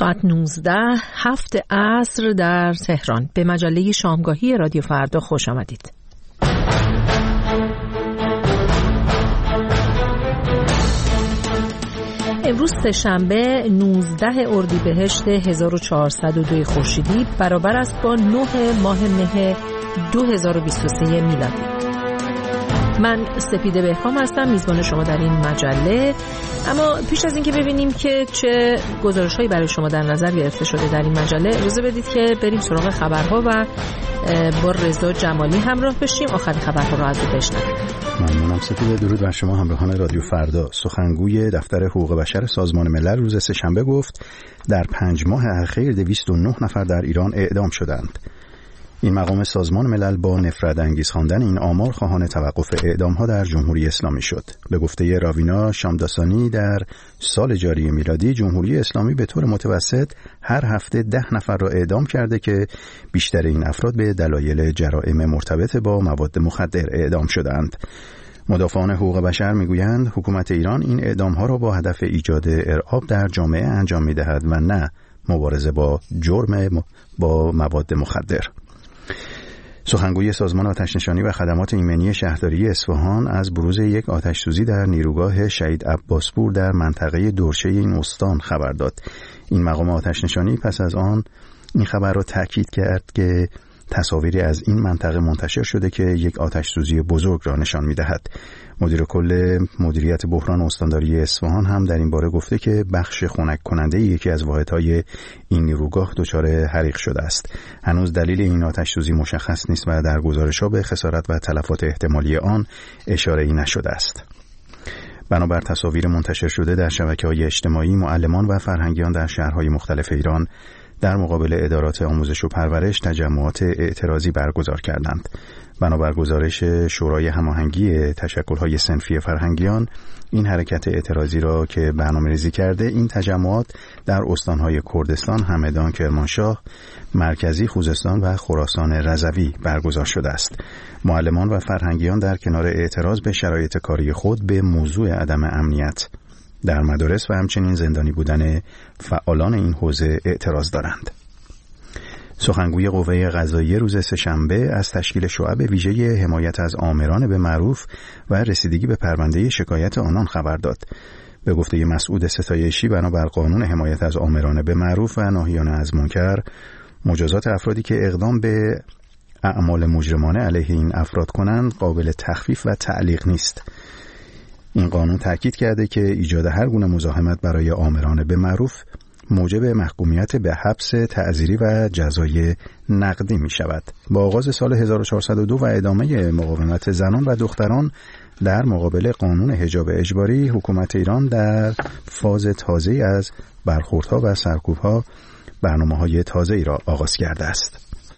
ساعت 19 7 عصر در تهران. به مجله شامگاهی رادیو فردا خوش آمدید. امروز سه‌شنبه 19 اردیبهشت 1402 خورشیدی برابر است با 9 ماه مه 2023 میلادی. من سپیده بهرام هستم، میزبان شما در این مجله. اما پیش از اینکه ببینیم که چه گزارش‌هایی برای شما در نظر گرفته شده در این مجله، اجازه بدید که بریم سراغ خبرها و با رضا جمالی همراه بشیم. آخرین خبرها را از او بشنویم. ممنونم سپیده. درود بر شما همراهان رادیو فردا. سخنگوی دفتر حقوق بشر سازمان ملل روز سه‌شنبه گفت در 5 ماه اخیر 209 نفر در ایران اعدام شدند. این مقام سازمان ملل با نفرت انگیز خواندن این آمار خواهان توقف اعدام‌ها در جمهوری اسلامی شد. به گفته راوینا شامداسانی در سال جاری میلادی جمهوری اسلامی به طور متوسط هر هفته 10 نفر را اعدام کرده که بیشتر این افراد به دلایل جرائم مرتبط با مواد مخدر اعدام شدند. مدافعان حقوق بشر میگویند حکومت ایران این اعدام‌ها را با هدف ایجاد ارعاب در جامعه انجام می‌دهد و نه مبارزه با جرم با مواد مخدر. سخنگوی سازمان آتش‌نشانی و خدمات ایمنی شهرداری اصفهان از بروز یک آتش‌سوزی در نیروگاه شهید عباسپور در منطقه دورشه این استان خبر داد. این مقام آتش‌نشانی پس از آن این خبر را تأکید کرد که تصاویری از این منطقه منتشر شده که یک آتش‌سوزی بزرگ را نشان می‌دهد. مدیر کل مدیریت بحران استانداری اصفهان هم در این باره گفته که بخش خنک کننده یکی از واحدهای این نیروگاه دچار حریق شده است. هنوز دلیل این آتش‌سوزی مشخص نیست و در گزارش‌ها به خسارت و تلفات احتمالی آن اشاره‌ای نشده است. بنابر تصاویر منتشر شده در شبکه‌های اجتماعی، معلمان و فرهنگیان در شهرهای مختلف ایران در مقابل ادارات آموزش و پرورش تجمعات اعتراضی برگزار کردند. بنابر گزارش شورای هماهنگی تشکل‌های صنفی فرهنگیان، این حرکت اعتراضی را که برنامه‌ریزی کرده این تجمعات در استان‌های کردستان، همدان، کرمانشاه، مرکزی، خوزستان و خراسان رضوی برگزار شده است. معلمان و فرهنگیان در کنار اعتراض به شرایط کاری خود به موضوع عدم امنیت در مدارس و همچنین زندانی بودن فعالان این حوزه اعتراض دارند. سخنگوی قوه قضاییه روز سه‌شنبه از تشکیل شعب ویژه حمایت از آمران به معروف و رسیدگی به پرونده شکایت آنان خبر داد. به گفته مسعود ستایشی، بنابر قانون حمایت از آمران به معروف و ناهیان از منکر، مجازات افرادی که اقدام به اعمال مجرمانه علیه این افراد کنند قابل تخفیف و تعلیق نیست. این قانون تأکید کرده که ایجاد هر گونه مزاحمت برای آمران به معروف موجب محکومیت به حبس تعزیری و جزای نقدی می شود. با آغاز سال 1402 و ادامه مقاومت زنان و دختران در مقابل قانون حجاب اجباری، حکومت ایران در فاز تازه‌ای از برخوردها و سرکوبها برنامه‌های تازه‌ای را آغاز کرده است.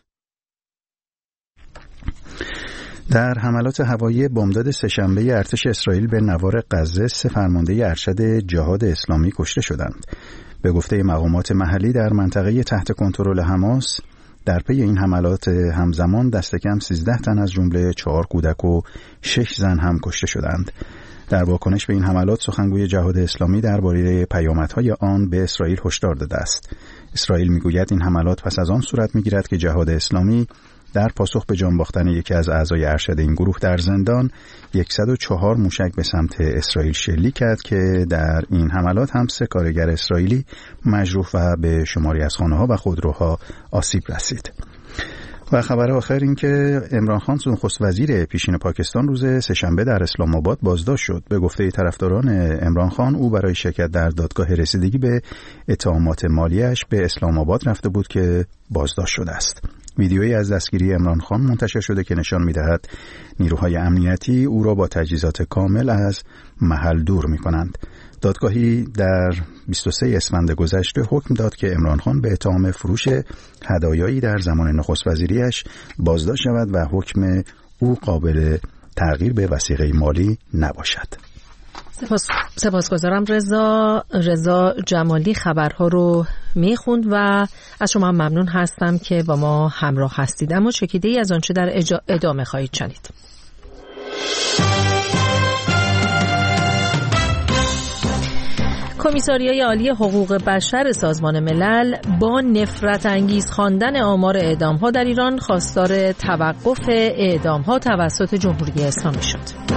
در حملات هوایی بامداد سه‌شنبه ارتش اسرائیل به نوار غزه 3 فرمانده ارشد جهاد اسلامی کشته شدند. به گفته مقامات محلی در منطقه تحت کنترل حماس، در پی این حملات همزمان دست کم 13 تن از جمله 4 کودک و 6 زن هم کشته شدند. در واکنش به این حملات سخنگوی جهاد اسلامی درباره پیامدهای آن به اسرائیل هشدار داده است. اسرائیل میگوید این حملات پس از آن صورت میگیرد که جهاد اسلامی در پاسخ به جان باختن یکی از اعضای ارشد این گروه در زندان 104 موشک به سمت اسرائیل شلیک کرد که در این حملات هم 3 کارگر اسرائیلی مجروح و به شماری از خانه‌ها و خودروها آسیب رسید. و خبر آخر این که عمران خان نخست وزیر پیشین پاکستان روز سه‌شنبه در اسلام آباد بازداشت شد. به گفته طرفداران عمران خان، او برای شرکت در دادگاه رسیدگی به اتهامات مالیش به اسلام آباد رفته بود که بازداشت شده است. ویدیویی از دستگیری عمران خان منتشر شده که نشان می‌دهد نیروهای امنیتی او را با تجهیزات کامل از محل دور می‌کنند. دادگاهی در 23 اسفند گذشته حکم داد که عمران خان به اتهام فروش هدایایی در زمان نخست وزیریش بازداشت شود و حکم او قابل تغییر به وثیقه مالی نباشد. سپاسگزارم رضا جمالی خبرها رو میخوند و از شما هم ممنون هستم که با ما همراه هستید. اما چکیده‌ای از آنچه در ادامه خواهید شنید. کمیساریای عالی حقوق بشر سازمان ملل با نفرت انگیز خواندن آمار اعدام‌ها در ایران خواستار توقف اعدام‌ها توسط جمهوری اسلامی شد.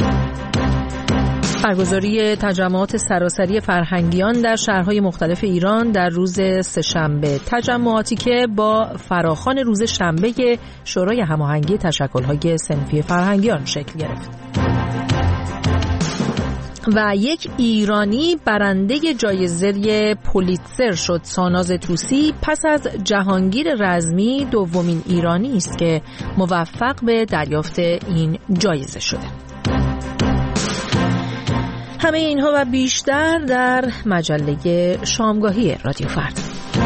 برگزاری تجمعات سراسری فرهنگیان در شهرهای مختلف ایران در روز سه‌شنبه، تجمعاتی که با فراخوان روز شنبه شورای هماهنگی تشکل‌های صنفی فرهنگیان شکل گرفت. و یک ایرانی برنده جایزه پولیتزر شد. ساناز طوسی پس از جهانگیر رزمی دومین ایرانی است که موفق به دریافت این جایزه شده. همه اینها و بیشتر در مجله شامگاهی رادیو فردا.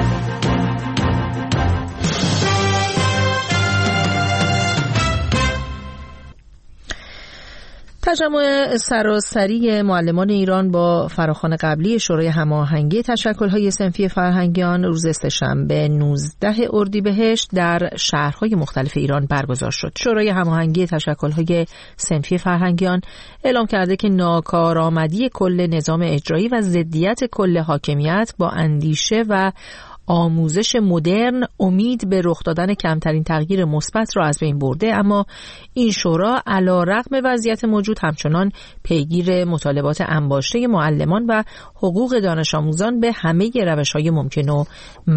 تجمع سراسری معلمان ایران با فراخوان قبلی شورای هماهنگی تشکل‌های صنفی فرهنگیان روز سه‌شنبه 19 اردیبهشت در شهرهای مختلف ایران برگزار شد. شورای هماهنگی تشکل‌های صنفی فرهنگیان اعلام کرده که ناکارآمدی کل نظام اجرایی و ضدیت کل حاکمیت با اندیشه و آموزش مدرن امید به رخ دادن کمترین تغییر مثبت را از بین برده، اما این شورا علی‌رغم وضعیت موجود همچنان پیگیر مطالبات انباشته معلمان و حقوق دانش آموزان به همه روش‌های ممکن و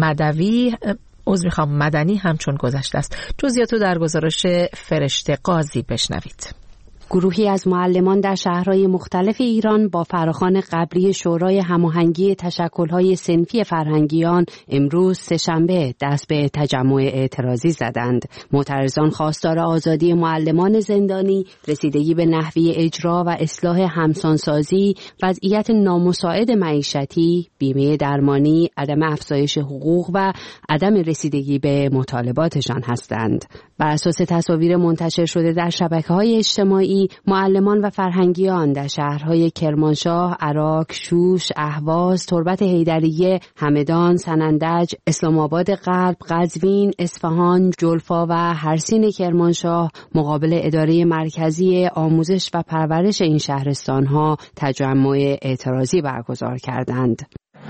مدنی همچون گذشته است. جزئیات رو در گزارش فرشته قاضی بشنوید. گروهی از معلمان در شهرهای مختلف ایران با فراخوان قبلی شورای هماهنگی تشکل‌های صنفی فرهنگیان امروز سه‌شنبه دست به تجمع اعتراضی زدند. معترضان خواستار آزادی معلمان زندانی، رسیدگی به نحوه اجرا و اصلاح همسانسازی، وضعیت نامساعد معیشتی، بیمه درمانی، عدم افزایش حقوق و عدم رسیدگی به مطالباتشان هستند. بر اساس تصاویر منتشر شده در شبکه‌های اجتماعی، معلمان و فرهنگیان در شهرهای کرمانشاه، عراق، شوش، اهواز، تربت حیدریه، همدان، سنندج، اسلام آباد غرب، قزوین، اصفهان، جلفا و هرسین کرمانشاه مقابل اداره مرکزی آموزش و پرورش این شهرستانها تجمع اعتراضی برگزار کردند.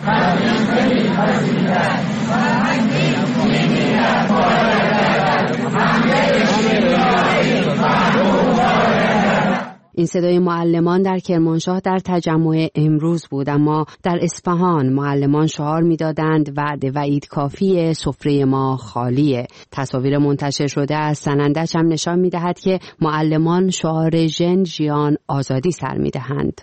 این صدای معلمان در کرمانشاه در تجمع امروز بود، اما در اصفهان معلمان شعار می‌دادند وعده وعید کافیه، سفره ما خالیه. تصاویر منتشر شده از سنندج هم نشان می‌دهد که معلمان شعار ژن ژیان آزادی سر می‌دهند.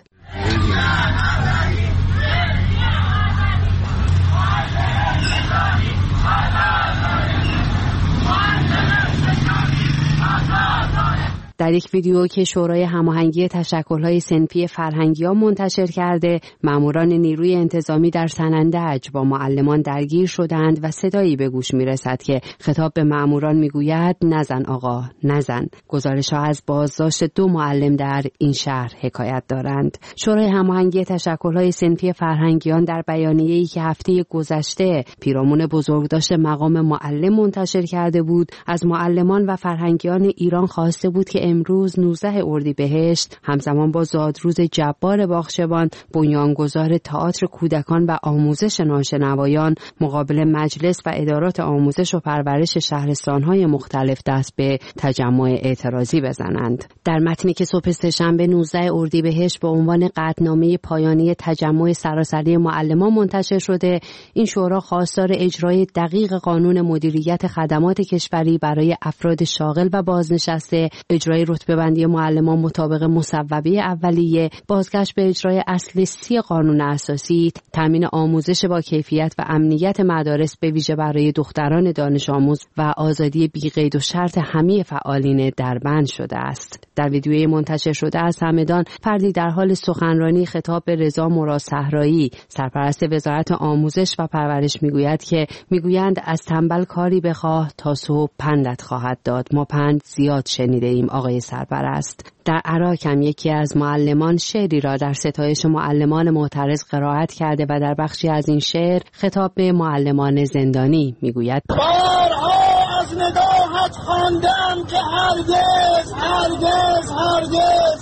در یک ویدیو که شورای هماهنگی تشکل‌های صنفی فرهنگیان منتشر کرده، ماموران نیروی انتظامی در سنندج با معلمان درگیر شدند و صدایی به گوش می‌رسد که خطاب به ماموران می‌گوید نزن آقا نزن. گزارش‌ها از بازداشت 2 معلم در این شهر حکایت دارند. شورای هماهنگی تشکل‌های صنفی فرهنگیان در بیانیه‌ای که هفته گذشته پیرامون بزرگداشت مقام معلم منتشر کرده بود، از معلمان و فرهنگیان ایران خواسته بود که امروز 19 اردیبهشت همزمان با زادروز جبار باغچبان، بنیانگذار تئاتر کودکان و آموزش ناشنوایان، مقابل مجلس و ادارات آموزش و پرورش شهرستان‌های مختلف دست به تجمع اعتراضی بزنند. در متنی که صبح سه‌شنبه 19 اردیبهشت با عنوان قطعنامه پایانی تجمع سراسری معلمان منتشر شده، این شورا خواستار اجرای دقیق قانون مدیریت خدمات کشوری برای افراد شاغل و بازنشسته، اجرای رتبه‌بندی معلمان مطابق مصوبه اولیه، بازگشت به اجرای اصل 30 قانون اساسی، تامین آموزش با کیفیت و امنیت مدارس به ویژه برای دختران دانش آموز و آزادی بی‌قید و شرط همه فعالین دربند شده است. در ویدیوی منتشر شده از همدان، فردی در حال سخنرانی خطاب به رضا مراد صحرایی، سرپرست وزارت آموزش و پرورش میگویند از تنبل کاری بخواه تا صبح پندت خواهد داد. ما پند زیاد شنیده ایم آقای سرپرست. در عراق هم یکی از معلمان شعری را در ستایش معلمان معترض قرائت کرده و در بخشی از این شعر خطاب به معلمان زندانی میگوید: بارها از نگاهت خواندم که هرگز هرگز هرگز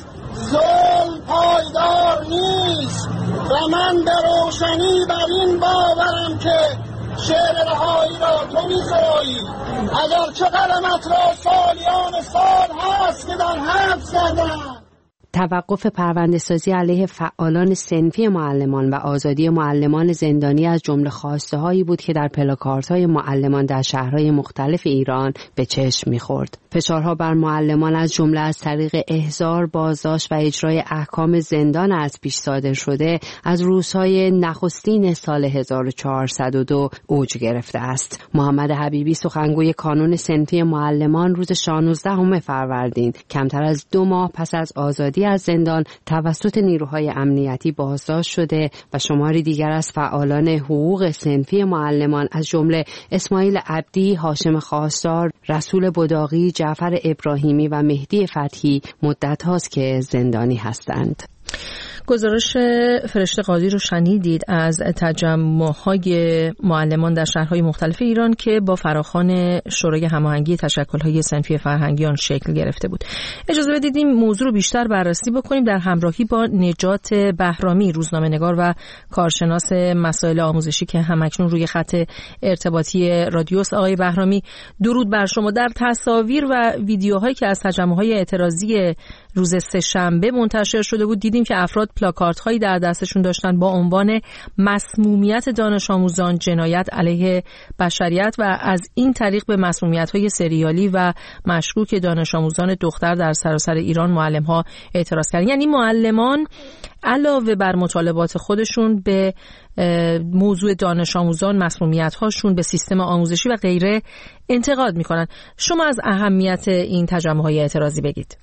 ظلم پایدار نیست و من به روشنی بر این باورم که شعر رهایی را تو می‌خوایی. اگرچه قلمت را سالیان سال هست که در حبس کردم. توقف پرونده‌سازی علیه فعالان صنفی معلمان و آزادی معلمان زندانی از جمله خواسته‌هایی بود که در پلاکاردهای معلمان در شهرهای مختلف ایران به چشم می‌خورد. فشارها بر معلمان از جمله از طریق احضار، بازداشت و اجرای احکام زندان از پیش صادر شده از روزهای نخستین سال 1402 اوج گرفته است. محمد حبیبی سخنگوی کانون صنفی معلمان روز 16 فروردین کمتر از 2 ماه پس از آزادی از زندان توسط نیروهای امنیتی بازداشت شده و شماری دیگر از فعالان حقوق صنفی معلمان از جمله اسماعیل عبدی، هاشم خواستار، رسول بداغی، جعفر ابراهیمی و مهدی فتحی مدت هاست که زندانی هستند. گزارش فرشته قاضی رو شنیدید از تجمع‌های معلمان در شهرهای مختلف ایران که با فراخوان شورای هماهنگی تشکل‌های صنفی فرهنگیان شکل گرفته بود. اجازه بدید این موضوع رو بیشتر بررسی بکنیم در همراهی با نجات بهرامی، روزنامه‌نگار و کارشناس مسائل آموزشی که همکنون روی خط ارتباطی رادیوس. آقای بهرامی، درود بر شما. در تصاویر و ویدیوهایی که از تجمع‌های اعتراضی روز سه‌شنبه منتشر شده بود دیدیم که افراد پلاکاردهایی در دستشون داشتن با عنوان مسمومیت دانش آموزان جنایت علیه بشریت و از این طریق به مسمومیت‌های سریالی و مشکوک دانش آموزان دختر در سراسر ایران معلم‌ها اعتراض کردن. یعنی معلمان علاوه بر مطالبات خودشون به موضوع دانش آموزان، مسمومیت‌هاشون، به سیستم آموزشی و غیره انتقاد می‌کنن. شما از اهمیت این تجمع‌های اعتراضی بگید.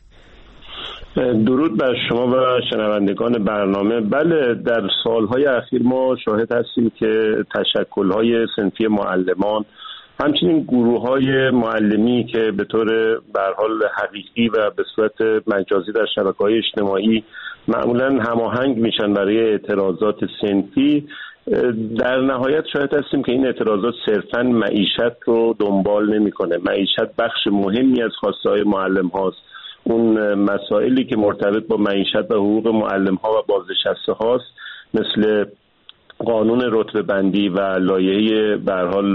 درود بر شما و شنوندگان برنامه. بله، در سالهای اخیر ما شاهد هستیم که تشکل‌های صنفی معلمان، همچنین گروه‌های معلمی که به طور به هر حال حقیقی و به صورت مجازی در شبکه‌های اجتماعی معمولاً هماهنگ میشن برای اعتراضات صنفی، در نهایت شاهد هستیم که این اعتراضات صرفاً معیشت رو دنبال نمی‌کنه. معیشت بخش مهمی از خواسته‌های معلم هاست. اون مسائلی که مرتبط با معیشت و حقوق معلم‌ها و بازنشسته هاست مثل قانون رتبه بندی و لایحه به هر حال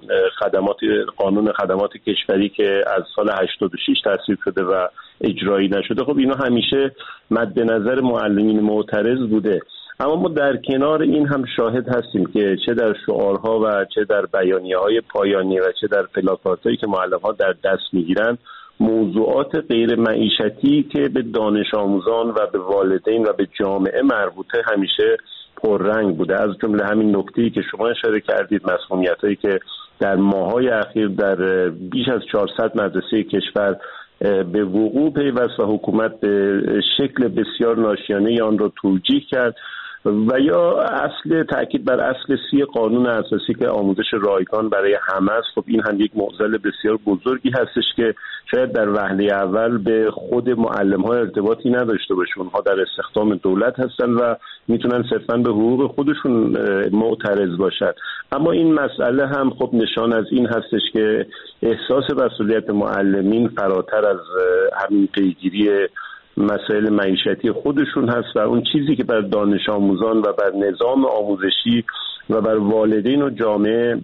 قانون خدمات کشوری که از سال 86 تصویب شده و اجرایی نشده، خب اینا همیشه مد نظر معلمین معترض بوده. اما ما در کنار این هم شاهد هستیم که چه در شعارها و چه در بیانیه‌های پایانی و چه در پلاکاردهایی که معلم‌ها در دست می‌گیرن موضوعات غیر معیشتی که به دانش آموزان و به والدین و به جامعه مربوطه همیشه پررنگ بوده. از جمله همین نکته‌ای که شما اشاره کردید، مسمومیت‌هایی که در ماه‌های اخیر در بیش از 400 مدرسه کشور به وقوع پیوست و حکومت به شکل بسیار ناشیانه آن را توجیه کرد و یا تأکید بر اصل 30 قانون اساسی که آموزش رایگان برای همه است. خب این هم یک معضل بسیار بزرگی هستش که شاید در وهله اول به خود معلم‌ها ارتباطی نداشته باشه. اونها در استخدام دولت هستن و میتونن صرفاً به حقوق خودشون معترض باشن. اما این مسئله هم خب نشان از این هستش که احساس مسئولیت معلمین فراتر از همین پیگیری مسائل معیشتی خودشون هست و اون چیزی که بر دانش آموزان و بر نظام آموزشی و بر والدین و جامعه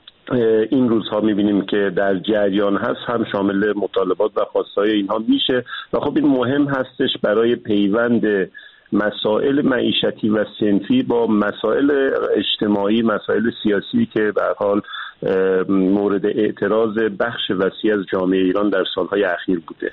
این روزها میبینیم که در جریان هست هم شامل مطالبات و خواستهای اینها میشه و خب این مهم هستش برای پیوند مسائل معیشتی و صنفی با مسائل اجتماعی، مسائل سیاسی که به هر حال مورد اعتراض بخش وسیع از جامعه ایران در سالهای اخیر بوده.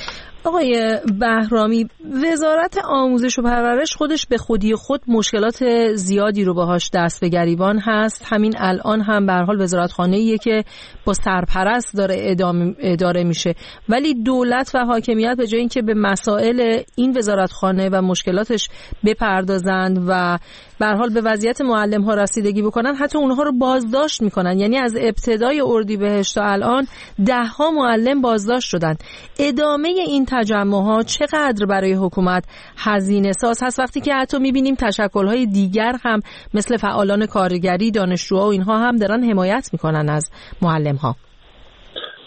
آقای بهرامی، وزارت آموزش و پرورش خودش به خودی خود مشکلات زیادی رو باهاش دست به گریبان هست. همین الان هم به هر حال وزارتخانه‌ایه که با سرپرست داره اداره میشه، ولی دولت و حاکمیت به جای اینکه به مسائل این وزارتخانه و مشکلاتش بپردازند و به هر حال به وضعیت معلم‌ها رسیدگی بکنن، حتی اونها رو بازداشت میکنن. یعنی از ابتدای اردیبهشت تا الان 10 معلم بازداشت شدن. ادامه این تجمع‌ها چقدر برای حکومت هزینه ساز هست وقتی که حتی می‌بینیم تشکل‌های دیگر هم مثل فعالان کارگری، دانشجوها و اینها هم دارن حمایت می‌کنن از معلم‌ها؟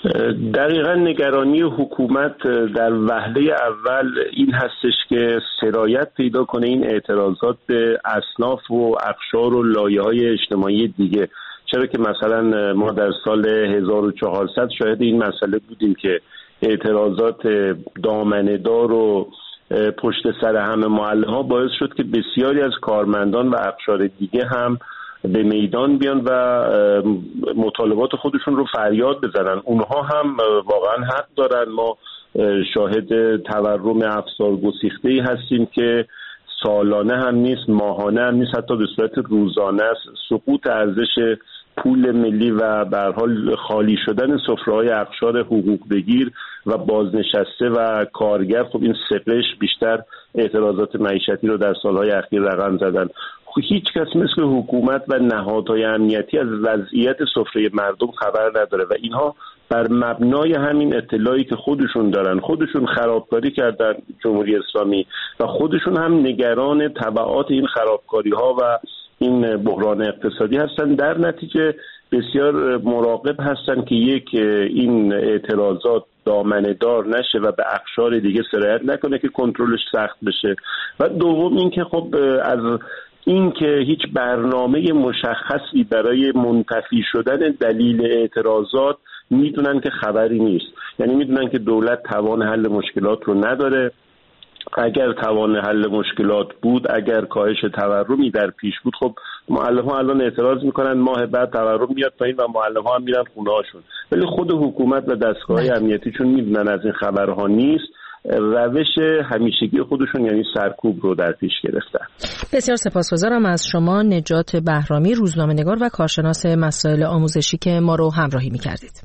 دقیقاً نگرانی حکومت در وهله اول این هستش که سرایت پیدا کنه این اعتراضات به اصناف و اقشار و لایه‌های اجتماعی دیگه. چرا که مثلا ما در سال 1400 شاهد این مسئله بودیم که اعتراضات دامنه‌دار و پشت سر همه معلم‌ها باعث شد که بسیاری از کارمندان و اقشار دیگه هم به میدان بیان و مطالبات خودشون رو فریاد بزنن. اونها هم واقعا حق دارن. ما شاهد تورم افسار گسیخته‌ای هستیم که سالانه هم نیست، ماهانه هم نیست، حتی به صورت روزانه است. سقوط ارزش پول ملی و به هر حال خالی شدن سفره‌های اقشار حقوق بگیر و بازنشسته و کارگر، خب این سقش بیشتر اعتراضات معیشتی رو در سالهای اخیر رقم زدن. هیچ کس مثل حکومت و نهادهای امنیتی از وضعیت سفره مردم خبر نداره و اینها بر مبنای همین اطلاعی که خودشون دارن، خودشون خرابکاری کردن جمهوری اسلامی و خودشون هم نگران تبعات این خرابکاری ها و این بحران اقتصادی هستن، در نتیجه بسیار مراقب هستن که یک این اعتراضات دامنه‌دار نشه و به اقشار دیگه سرایت نکنه که کنترلش سخت بشه. و دوم این که خب از این که هیچ برنامه مشخصی برای منتفی شدن دلیل اعتراضات میدونن که خبری نیست. یعنی میدونن که دولت توان حل مشکلات رو نداره. اگر توان حل مشکلات بود، اگر کاهش تورمی در پیش بود، خب معلم‌ها الان اعتراض میکنن، ماه بعد تورم میاد پایین و معلم‌ها هم میرن خونه‌هاشون. ولی خود حکومت و دستگاه‌های امنیتی چون میدونن از این خبرها نیست، روش همیشگی خودشون یعنی سرکوب رو در پیش گرفتن. بسیار سپاسگزارم از شما نجات بهرامی، روزنامه‌نگار و کارشناس مسائل آموزشی که ما رو همراهی می‌کردید.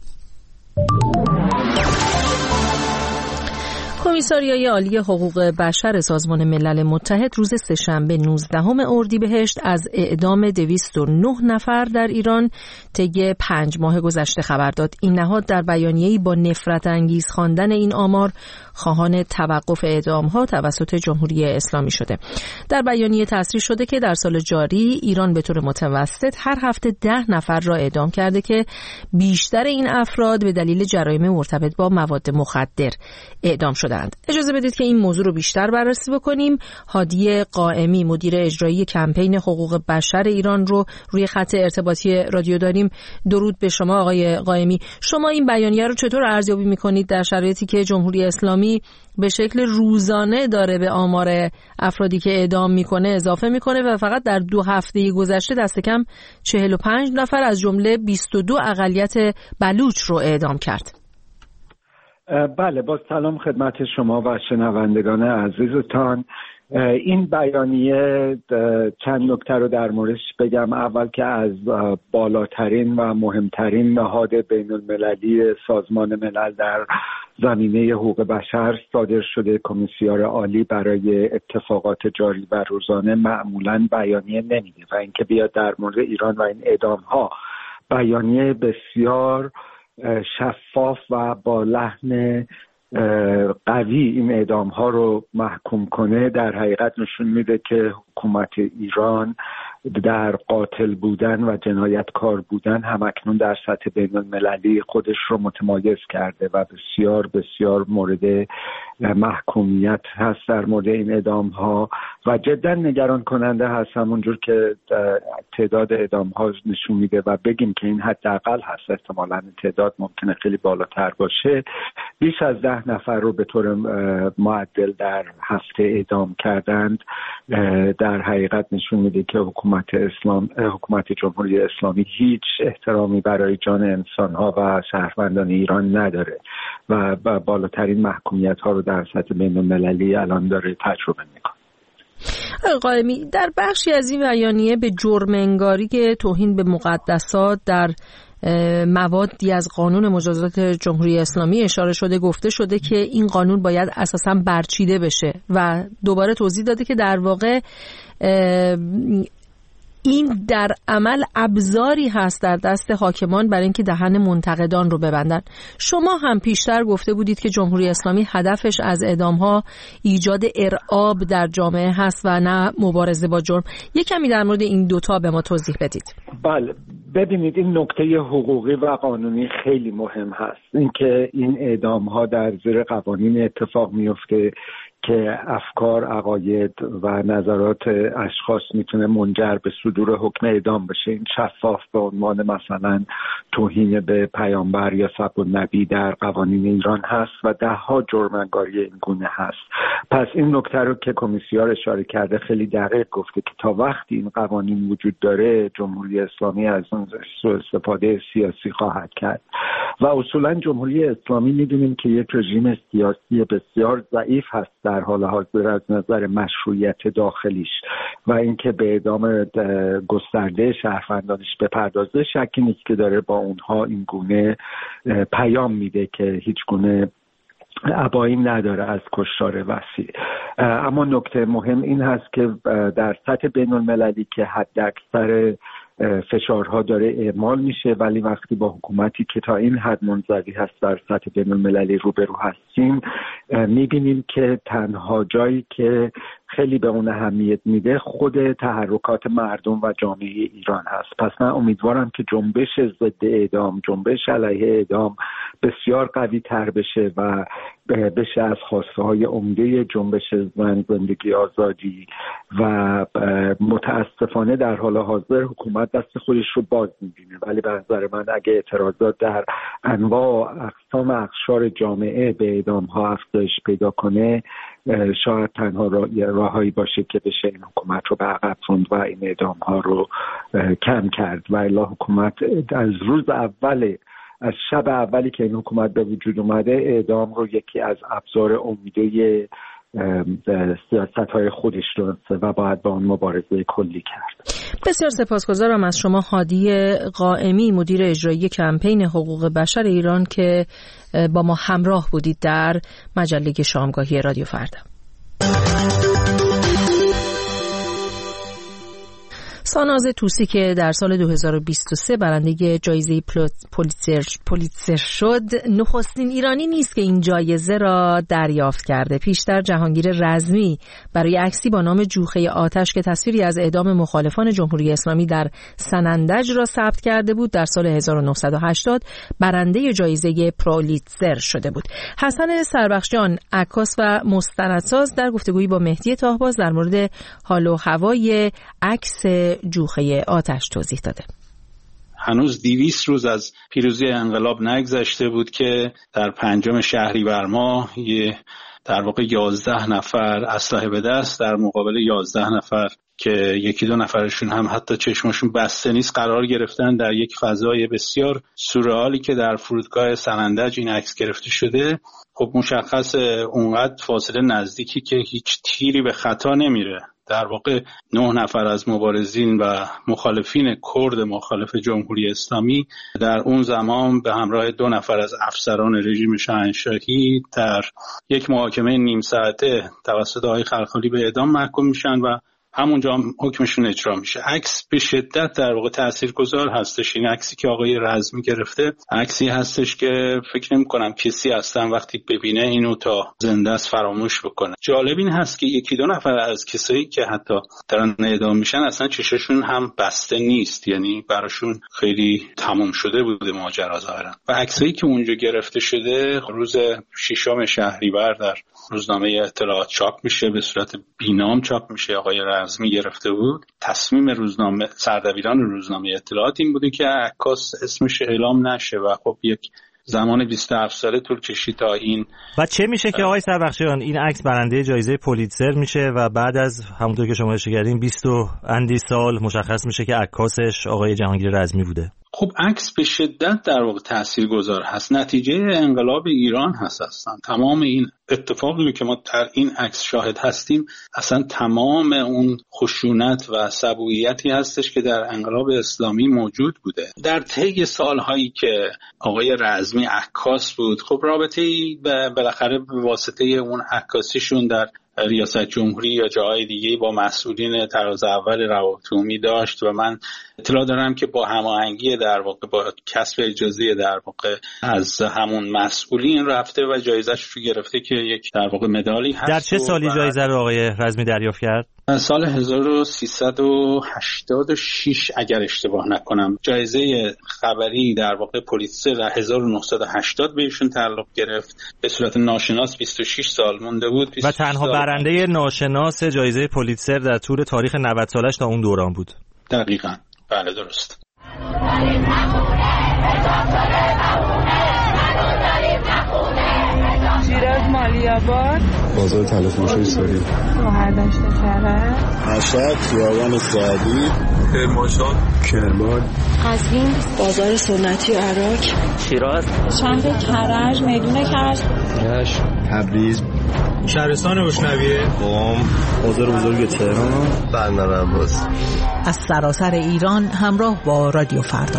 کمیساریای عالی حقوق بشر سازمان ملل متحد روز سه‌شنبه 19 اردیبهشت از اعدام 209 نفر در ایران طی 5 ماه گذشته خبر داد. این نهاد در بیانیه‌ای با نفرت انگیز خواندن این آمار خواهان توقف اعدام‌ها توسط جمهوری اسلامی شده. در بیانیه تصریح شده که در سال جاری ایران به طور متوسط هر هفته 10 نفر را اعدام کرده که بیشتر این افراد به دلیل جرایم مرتبط با مواد مخدر اعدام شدند. اجازه بدید که این موضوع رو بیشتر بررسی بکنیم. هادی قائمی، مدیر اجرایی کمپین حقوق بشر ایران رو روی خط ارتباطی رادیو داریم. درود به شما آقای قائمی. شما این بیانیه رو چطور ارزیابی می‌کنید در شرایطی که جمهوری اسلامی به شکل روزانه داره به آمار افرادی که اعدام میکنه اضافه میکنه و فقط در 2 هفته گذشته دست کم 45 نفر از جمله 22 اقلیت بلوچ رو اعدام کرد؟ بله، با سلام خدمت شما و شنوندگان عزیزتان. این بیانیه چند نکته رو در موردش بگم. اول که از بالاترین و مهمترین نهاد بین المللی سازمان ملل در زمینه حقوق بشر صادر شده، کمیسیار عالی برای اتفاقات جاری و روزانه معمولاً بیانیه نمیده و اینکه بیاد در مورد ایران و این اعدام‌ها بیانیه بسیار شفاف و با لحن قوی این اعدام ها رو محکوم کنه، در حقیقت نشون میده که حکومت ایران در قاتل بودن و جنایتکار بودن همکنون در سطح بین المللی خودش رو متمایز کرده و بسیار بسیار مورد محکومیت هست در مورد این اعدام ها و جدا نگران کننده هست. همونجور که تعداد اعدام ها نشون میده و بگیم که این حداقل هست، احتمالاً تعداد ممکنه خیلی بالاتر باشه، بیش از 10 نفر رو به طور معدل در هفته اعدام کردند، در حقیقت نشون میده که حکومت جمهوری اسلامی هیچ احترامی برای جان انسان‌ها و شهروندان ایران نداره و بالاترین محکومیت ها رو در سطح بین المللی الان داره تجربه میکنه. قائمی، در بخشی از این بیانیه به جرم انگاری که توهین به مقدسات در موادی از قانون مجازات جمهوری اسلامی اشاره شده، گفته شده که این قانون باید اساساً برچیده بشه و دوباره توضیح داده که در واقع این در عمل ابزاری هست در دست حاکمان برای اینکه دهن منتقدان رو ببندن. شما هم پیشتر گفته بودید که جمهوری اسلامی هدفش از اعدام‌ها ایجاد ارعاب در جامعه هست و نه مبارزه با جرم. یک کمی در مورد این دوتا به ما توضیح بدید. بله، ببینید این نکته حقوقی و قانونی خیلی مهم هست. اینکه این اعدام‌ها در زیر قوانین اتفاق میفته که افکار، عقاید و نظرات اشخاص میتونه منجر به صدور حکم اعدام بشه. این شفاف به عنوان مثلا توهین به پیامبر یا سب النبی در قوانین ایران هست و ده‌ها جرم انگاری این گونه هست. پس این نکته رو که کمیسیار اشاره کرده خیلی دقیق گفته که تا وقتی این قوانین وجود داره جمهوری اسلامی از اون سوء استفاده سیاسی خواهد کرد و اصولا جمهوری اسلامی میدونیم که یک رژیم سیاسی بسیار ضعیف هست در حال حاضر از نظر مشروعیت داخلیش و اینکه به اعدام گسترده شهروندانش بپردازه شکی نیست که داره با اونها این گونه پیام میده که هیچ گونه ابایی نداره از کشتار وسیع. اما نکته مهم این هست که در سطح بین المللی که حداکثر فشارها داره اعمال میشه، ولی وقتی با حکومتی که تا این حد منزوی هست در سطح بین المللی روبرو هستیم میبینیم که تنها جایی که خیلی به اون اهمیت میده خود تحرکات مردم و جامعه ایران هست. پس من امیدوارم که جنبش ضد اعدام، جنبش علیه اعدام بسیار قوی تر بشه و بشه از خواسته های عمده جنبش زن، زندگی، آزادی و متاسفانه در حال حاضر حکومت دست خودش رو باز میبینه. ولی به نظر من اگه اعتراضات در انواع و اقسام اقشار جامعه به اعدام ها افزایش پیدا کنه شاید تنها راهایی باشه که بشه این حکومت رو به عقب راند و این اعدام ها رو کم کرد. و الا حکومت از روز اول، از شب اولی که این حکومت به وجود اومده اعدام رو یکی از ابزار امیده سیاست‌های خودش دونسته و باید با اون مبارزه کلی کرد. بسیار سپاسگزارم از شما هادی قائمی، مدیر اجرایی کمپین حقوق بشر ایران که با ما همراه بودید در مجله شامگاهی رادیو فردا. ساناز طوسی که در سال 2023 برنده جایزه پولیتزر شد، نخستین ایرانی نیست که این جایزه را دریافت کرده. پیشتر جهانگیر رزمی برای عکسی با نام جوخه آتش که تصویری از اعدام مخالفان جمهوری اسلامی در سنندج را ثبت کرده بود، در سال 1980 برنده جایزه پولیتزر شده بود. حسن سربخشیان، عکاس و مستندساز، در گفتگویی با مهدی طاهباز در مورد حال و هوای عکس جوخه آتش توضیح داده. هنوز 200 روز از پیروزی انقلاب نگذشته بود که در 5 شهریور ماه در واقع 11 نفر اسلحه به دست در مقابل 11 نفر که 1-2 نفرشون هم حتی چشمشون بسته نیست قرار گرفتن در یک فضای بسیار سورئالی که در فرودگاه سنندج این عکس گرفته شده. خب مشخص اونقدر فاصله نزدیکی که هیچ تیری به خطا نمیره. در واقع 9 نفر از مبارزین و مخالفین کرد مخالف جمهوری اسلامی در اون زمان به همراه 2 نفر از افسران رژیم شاهنشاهی در یک محاکمه نیم ساعته توسط آقای خلخالی به اعدام محکوم میشن و همونجا هم حکمشون اجرا میشه. عکس به شدت در واقع تاثیرگذار هستش. این عکسی که آقای رزمی گرفته عکسی هستش که فکر نمی‌کنم کسی اصلا وقتی ببینه اینو تا زنده است فراموش بکنه. جالب این هست که 1-2 نفر از کسایی که حتی دارن اعدام میشن اصلا چششون هم بسته نیست، یعنی براشون خیلی تموم شده بوده ماجرا ظاهرا. و عکسایی که اونجا گرفته شده روز 6 شهریور در روزنامه اطلاعات چاپ میشه، به صورت بینام چاپ میشه. آقای رزمی گرفته بود. تصمیم روزنامه سردبیران روزنامه اطلاعات این بوده که عکاس اسمش اعلام نشه و خب یک زمان 27 ساله طول کشید تا این. و چه میشه که آقای سربخشیان این عکس برنده جایزه پولیتزر میشه و بعد از همونطور که شما اشاره کردین 20 اندی سال مشخص میشه که عکاسش آقای جهانگیر رزمی بوده؟ خب عکس به شدت در واقع تاثیرگذار هست، نتیجه انقلاب ایران هست. اصلا تمام این اتفاقی که ما در این عکس شاهد هستیم اصلا تمام اون خشونت و سبوییتی هستش که در انقلاب اسلامی موجود بوده. در طی سالهایی که آقای رزمی عکاس بود، خب رابطه‌ای بالاخره به واسطه اون عکاسیشون در ریاست جمهوری یا جاهای دیگه با مسئولین تراز اول روابط عمومی داشت و من اطلاع دارم که با هماهنگی در واقع با کسب اجازه در واقع از همون مسئولین رفته و جایزه‌اش رو گرفته که یک در واقع مدالی هست. در چه سالی جایزه رو آقای رزمی دریافت کرد؟ سال 1386 اگر اشتباه نکنم. جایزه خبری در واقع پولیتزر در 1980 به ایشون تعلق گرفت. به صورت ناشناس 26 سال مونده بود. و تنها برنده ناشناس جایزه پولیتزر در طول تاریخ 90 سالش تا اون دوران بود. دقیقاً. بله درست. شیراز مالی‌آباد، بازار طلافروشی ساری، شهردشت کرج، مشهد، خیابان سعدی، کرمانشاه، کرمان، قزوین، بازار سنتی عراق، شیراز، شهر کرج، میدون کرج، رشت، تبریز، شهرستان روشنویه، قم، بازار بزرگ تهران، بندر عباس. از سراسر ایران همراه با رادیو فردا.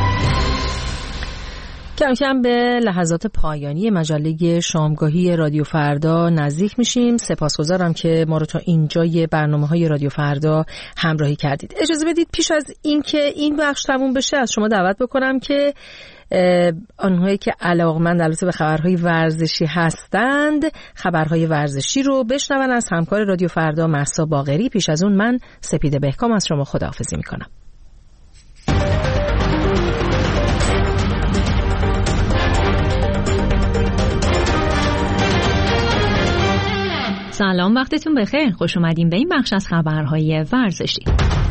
کم کم به لحظات پایانی مجله شامگاهی رادیو فردا نزدیک میشیم. سپاسگزارم که ما رو تا اینجای برنامه‌های رادیو فردا همراهی کردید. اجازه بدید پیش از اینکه این بخش تموم بشه از شما دعوت بکنم که آنهایی که علاقمند البته به خبرهای ورزشی هستند خبرهای ورزشی رو بشنون از همکار رادیو فردا مهسا باقری. پیش از اون من سپیده بهکام از شما خداحافظی میکنم. سلام، وقتتون بخیر. خوش اومدین به این بخش از خبرهای ورزشی.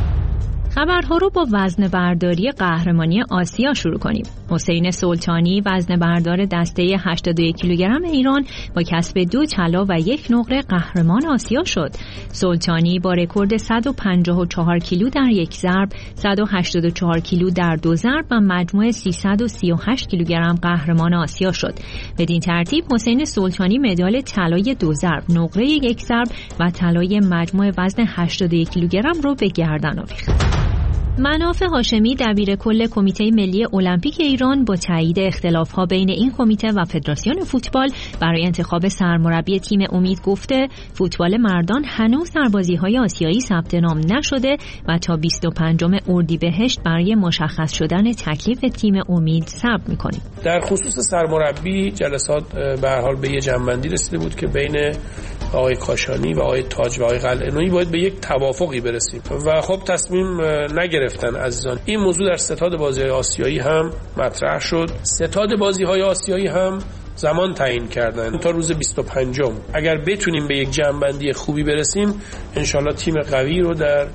خبرها رو با وزنه برداری قهرمانی آسیا شروع کنیم. حسین سلطانی وزنه بردار دسته 81 کیلوگرم ایران با کسب 2 طلا و 1 نقره قهرمان آسیا شد. سلطانی با رکورد 154 کیلو در یک ضرب، 184 کیلو در 2 ضرب و مجموع 338 کیلوگرم قهرمان آسیا شد. بدین ترتیب حسین سلطانی مدال طلای 2 ضرب، نقره 1 ضرب و طلای مجموع وزن 81 کیلوگرم رو به گردن آویخت. مناف هاشمی دبیر کل کمیته ملی المپیک ایران با تایید اختلاف‌ها بین این کمیته و فدراسیون فوتبال برای انتخاب سرمربی تیم امید گفته فوتبال مردان هنوز در بازی‌های آسیایی ثبت نام نشده و تا 25 اردیبهشت برای مشخص شدن تکلیف تیم امید صبر می‌کنیم. در خصوص سرمربی جلسات به هر حال به یه جنبندی رسیده بود که بین آقای کاشانی و آقای تاج و آقای قلعه‌نویی باید به یک توافقی برسیم و خب تصمیم نگرفتن عزیزان. این موضوع در ستاد بازی‌های آسیایی هم مطرح شد. ستاد بازی‌های آسیایی هم زمان تعیین کردن تا روز 25. اگر بتونیم به یک جنبندی خوبی برسیم انشالله تیم قوی رو در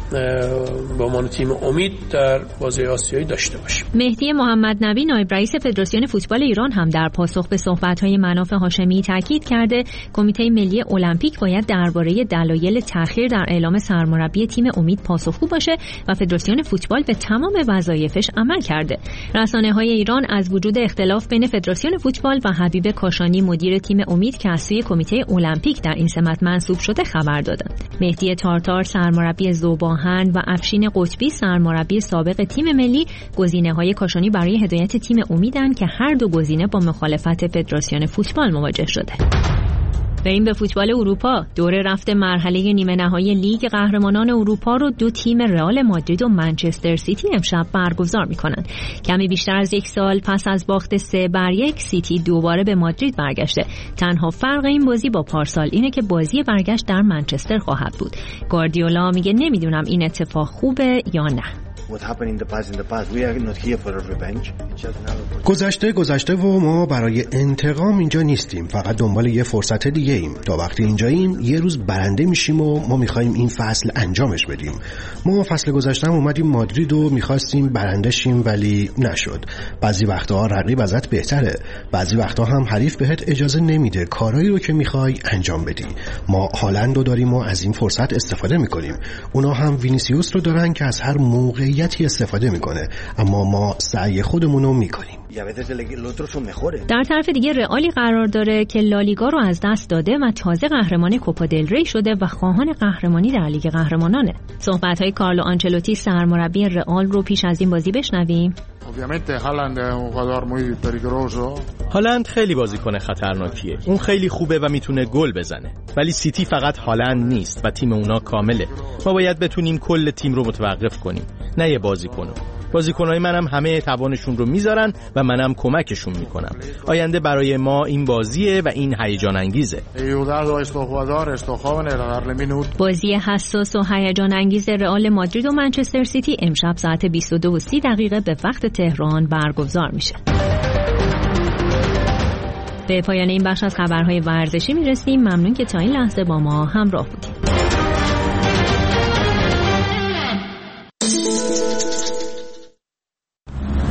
با عنوان تیم امید در بازی آسیایی داشته باشیم. مهدی محمد نبی نایب رئیس فدراسیون فوتبال ایران هم در پاسخ به صحبت‌های مناف هاشمی تاکید کرده کمیته ملی المپیک باید درباره دلایل تأخیر در اعلام سرمربی تیم امید پاسخگو باشه و فدراسیون فوتبال به تمام وظایفش عمل کرده. رسانه‌های ایران از وجود اختلاف بین فدراسیون فوتبال و حبیب کاشانی مدیر تیم امید که از سوی کمیته المپیک در این سمت منصوب شده خبر دادند. مهدی تارتار سرمربی ذوباهن و افشین قطبی سرمربی سابق تیم ملی گزینه‌های کاشانی برای هدایت تیم امیدن که هر دو گزینه با مخالفت فدراسیون فوتبال مواجه شده. بریم به فوتبال اروپا. دوره رفت مرحله نیمه نهایی لیگ قهرمانان اروپا رو دو تیم رئال مادرید و منچستر سیتی امشب برگزار می‌کنند. کمی بیشتر از یک سال پس از باخت 3-1 سیتی دوباره به مادرید برگشته. تنها فرق این بازی با پارسال اینه که بازی برگشت در منچستر خواهد بود. گواردیولا میگه نمیدونم این اتفاق خوبه یا نه. گذشته و ما برای انتقام اینجا نیستیم، فقط دنبال یه فرصت دیگه ایم. تا وقتی اینجاییم یه روز برنده میشیم و ما میخوایم این فصل انجامش بدیم. ما فصل گذشته هم اومدیم مادرید و میخواستیم برنده شیم ولی نشد. بعضی وقتا رقیب ازت بهتره، بعضی وقتا هم حریف بهت اجازه نمیده کارایی رو که میخوای انجام بدی. ما هالند رو داریم و از این فرصت استفاده میکنیم. اونا هم وینیسیوس رو دارن که از هر موقعیتی استفاده میکنه، اما ما سعی خودمون رو میکنیم. در طرف دیگه رئالی قرار داره که لالیگا رو از دست داده و تازه قهرمان کوپا دل ری شده و خواهان قهرمانی در لیگ قهرمانانه. صحبت‌های کارلو آنچلوتی سرمربی رئال رو پیش از این بازی بشنویم. هالند خیلی بازیکن خطرناکیه. اون خیلی خوبه و میتونه گل بزنه. ولی سیتی فقط هالند نیست و تیم اونا کامله. ما باید بتونیم کل تیم رو متوقف کنیم، نه یه بازیکنو. بازیکنای منم همه توانشون رو میذارن و منم کمکشون میکنم. آینده برای ما این بازیه و این هیجان انگیزه. بازی حساس و هیجان انگیز رئال مادرید و منچستر سیتی امشب ساعت 22:30 به وقت تهران برگزار میشه. به پایان این بخش از خبرهای ورزشی میرسیم. ممنون که تا این لحظه با ما همراه بودید.